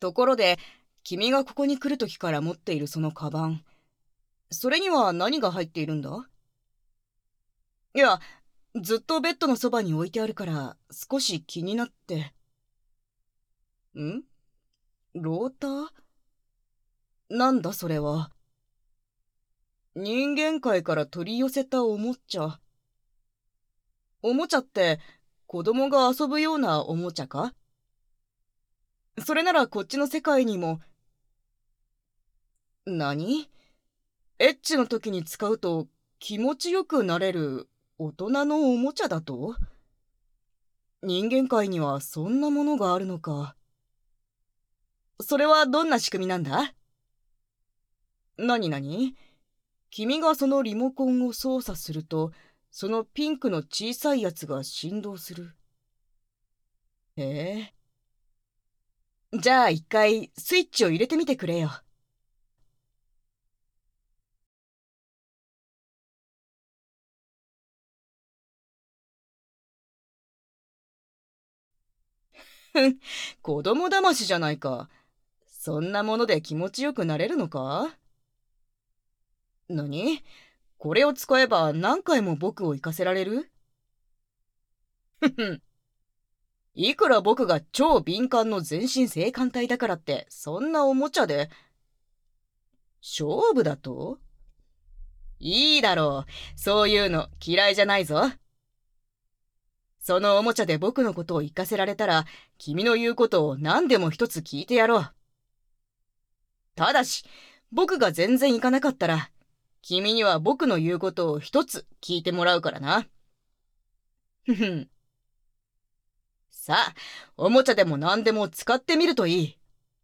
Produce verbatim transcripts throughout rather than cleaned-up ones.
ところで、君がここに来るときから持っているそのカバン、それには何が入っているんだ？いや、ずっとベッドのそばに置いてあるから少し気になって。ん？ローター？なんだそれは。人間界から取り寄せたおもちゃ。おもちゃって子供が遊ぶようなおもちゃか？それならこっちの世界にも。何？エッチの時に使うと気持ちよくなれる大人のおもちゃだと？人間界にはそんなものがあるのか。それはどんな仕組みなんだ？なになに？君がそのリモコンを操作すると、そのピンクの小さいやつが振動する。へえ。じゃあ一回スイッチを入れてみてくれよ。ふん、子供騙しじゃないか。そんなもので気持ちよくなれるのか？何？これを使えば何回も僕を行かせられる？ふふん。いくら僕が超敏感の全身性感帯だからって、そんなおもちゃで。勝負だと？いいだろう。そういうの嫌いじゃないぞ。そのおもちゃで僕のことを行かせられたら、君の言うことを何でも一つ聞いてやろう。ただし、僕が全然行かなかったら、君には僕の言うことを一つ聞いてもらうからな。ふふん。さあ、おもちゃでも何でも使ってみるといい。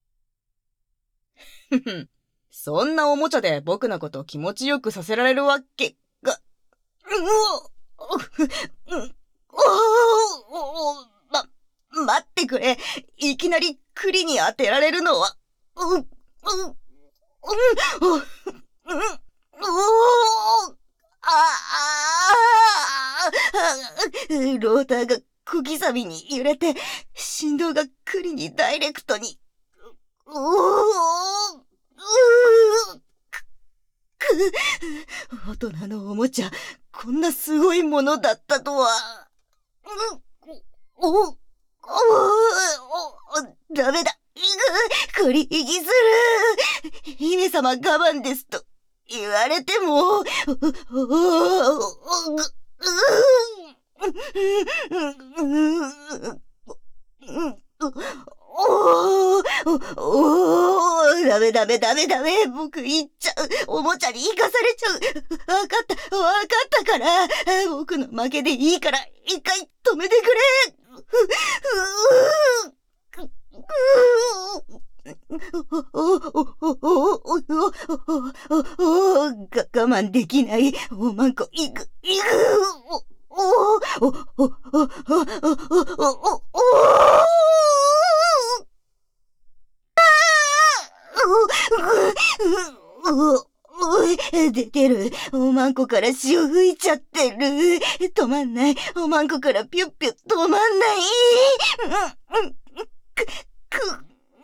ふふん。そんなおもちゃで僕のことを気持ちよくさせられるわけが、うおう、うおおま、待ってくれ。いきなり栗に当てられるのは、う、う、う、う、う、う、おーああローターが小刻みに揺れて、振動が栗にダイレクトに。うおーうく、大人のおもちゃ、こんなすごいものだったとは。お、お、お、お、ダメだ。繰り引きする。姫様我慢ですと言われても、お、お、お、おーおーダメダメダメダメ僕行っちゃうおもちゃに行かされちゃうわかったわかったから僕の負けでいいから一回止めてくれ我慢できないおまんこいくいくおおおおおおおおお出てる。おまんこから潮吹いちゃってる。止まんない。おまんこからピュッピュッ止まんない。く、く、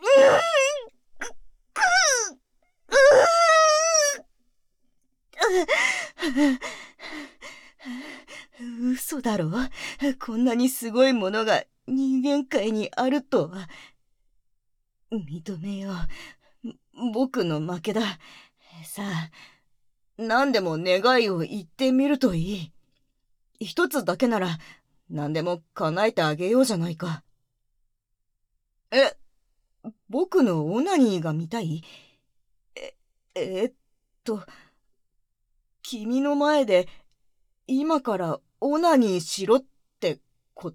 嘘だろ？こんなにすごいものが人間界にあるとは。認めよう。僕の負けだ。さあ、何でも願いを言ってみるといい。一つだけなら何でも叶えてあげようじゃないか。え、僕のオナニーが見たい？え、えーっと、君の前で今からオナニーしろってこと？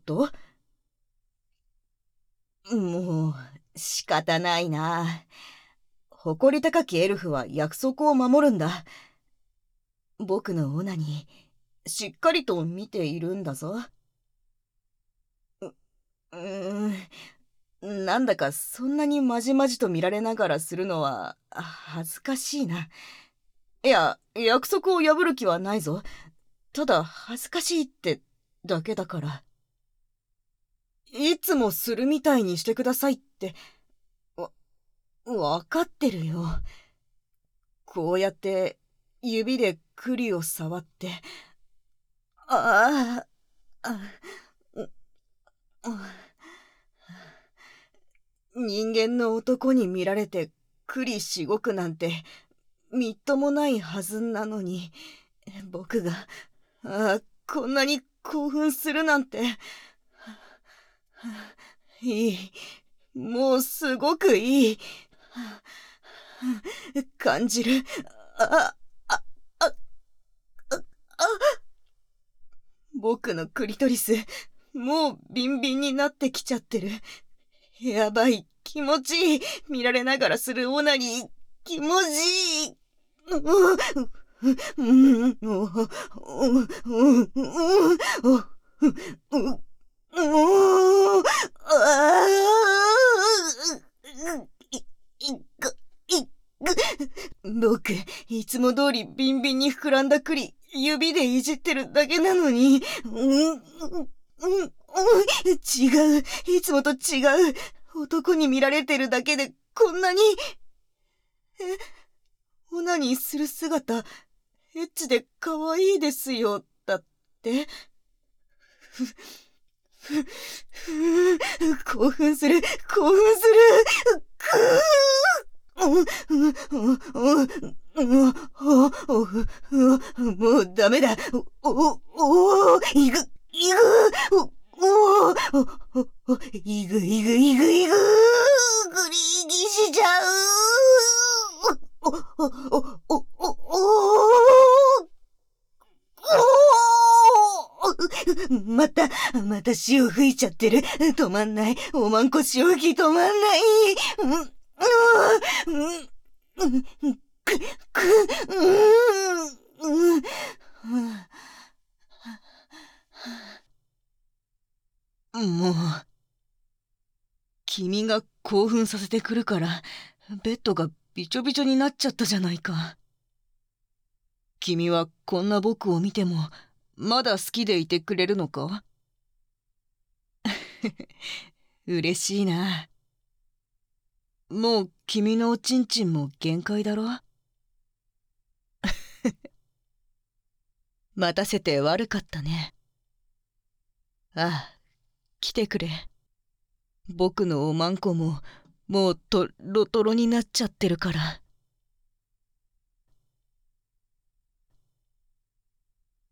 もう仕方ないな。誇り高きエルフは約束を守るんだ。僕のオナニー、しっかりと見ているんだぞ。う、うーん、なんだかそんなにまじまじと見られながらするのは恥ずかしいな。いや、約束を破る気はないぞ。ただ恥ずかしいってだけだから。いつもするみたいにしてくださいって。わ、 わかってるよ。こうやって指で栗を触って。ああ、あ、うあ人間の男に見られて栗しごくなんてみっともないはずなのに、僕が、ああ、こんなに興奮するなんて。いい。もうすごくいい。感じる。あ、あ、あ、あ、あ、僕のクリトリス、もうビンビンになってきちゃってる。やばい、気持ちいい。見られながらするオナニー、気持ちいい。僕、いつも通りビンビンに膨らんだ栗、指でいじってるだけなのに、うん、うん、違う。いつもと違う。男に見られてるだけでこんなに。え、オナニーする姿、エッチで可愛いですよ。だって。ふ、ふ、ふ、興奮する、興奮する。くぅもうダメだ。お、お、お、いぐ、いぐ、お、お、お、いぐ、いぐ、いぐ、いぐ、グリーギしちゃう。お、お、お、お、お、お、また、また潮吹いちゃってる。止まんない。おまんこ潮吹き止まんない。うん、うん、うん、く、く、うん、うん。もう、君が興奮させてくるから、ベッドがびちょびちょになっちゃったじゃないか。君はこんな僕を見ても、まだ好きでいてくれるのか？嬉しいな。もう君のおちんちんも限界だろ？待たせて悪かったね。ああ、来てくれ。僕のおまんこももうトロトロになっちゃってるから。